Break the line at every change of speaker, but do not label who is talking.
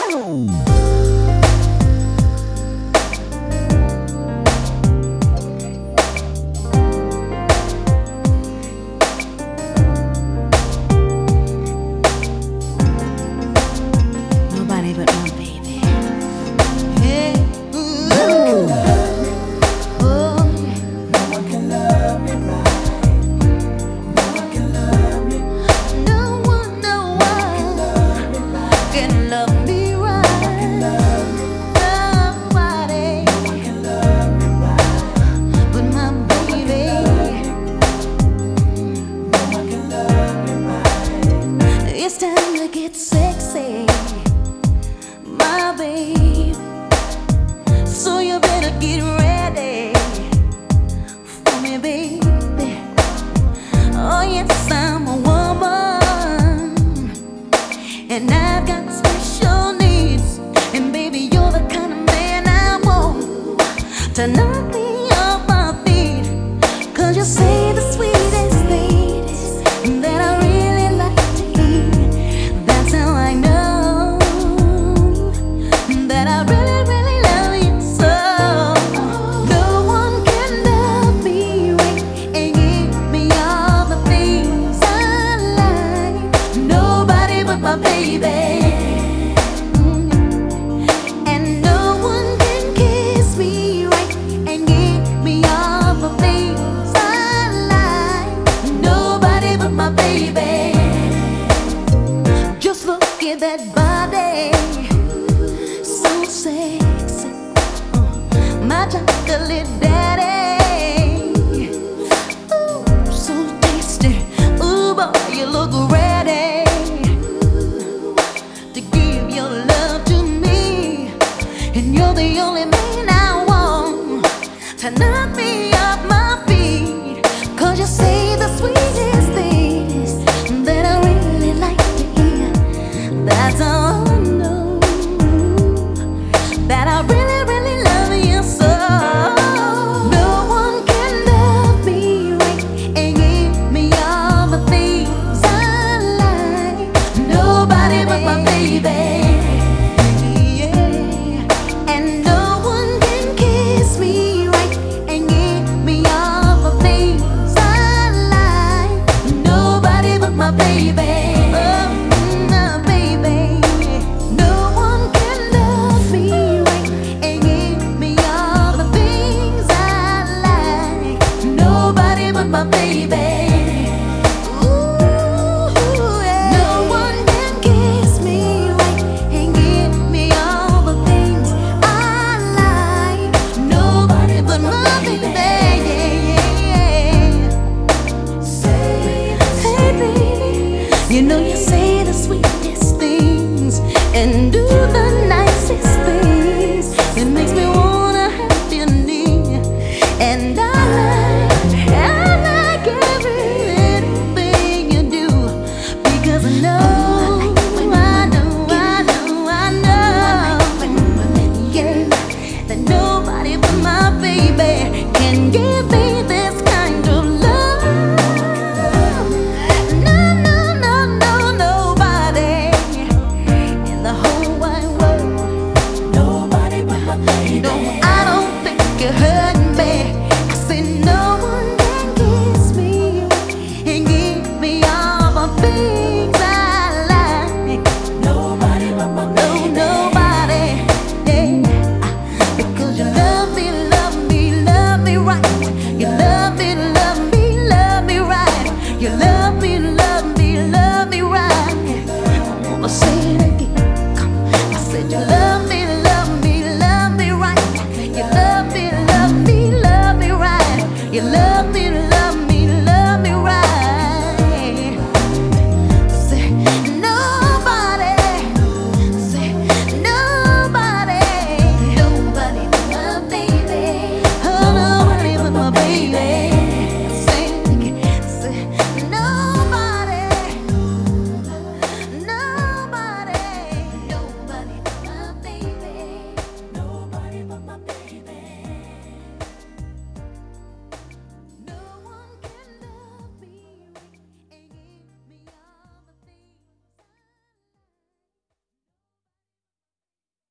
Nobody but my baby. Hey, oh,
No one can love me right. No one can love me.
no one
Love me right.
can love me right.
Love me.
Nobody
No one can love me right.
but my baby.
No one can love me right.
It's time to get sexy, my babe. So you better get ready for me, baby. Oh yes, I'm a woman, and I've got special needs. And baby, you're the kind of man I want to knock me off my feet. 'Cause you say the sweetest things that I really like to hear. That's how I know that I really, really love you so. No one can love me right and give me all the things I like. Nobody but my baby. And no one can kiss me right and give me all the things I like. Nobody but my baby. Just look at that body, so sexy, my chocolate daddy. Ooh, so tasty. Ooh, boy, you look ready to give your love to me, and you're the only man I want to knock me off my feet. 'Cause you say the sweetest things that I really like to hear. That's all I know, that I really, really love you so. No one can love me right and give me all the things I like. Nobody but my baby. Yeah. And no one can kiss me right and give me all the things I like. Nobody but my baby. Oh, my baby. No one can love me right and give me all the things I like. Nobody but my baby. Ooh, yeah. No one can kiss me right and give me all the things I like. Nobody but my baby. Hey, baby, you know you say the sweetest things and do the nicest things. It makes me wanna have your knee, and I like every little thing you do, because I know, yeah, that nobody but my baby can give me this kind of love. No, nobody in the whole wide world.
Nobody but my baby.
No, I don't think you heard me. I said no one can kiss me and give me all my feelings.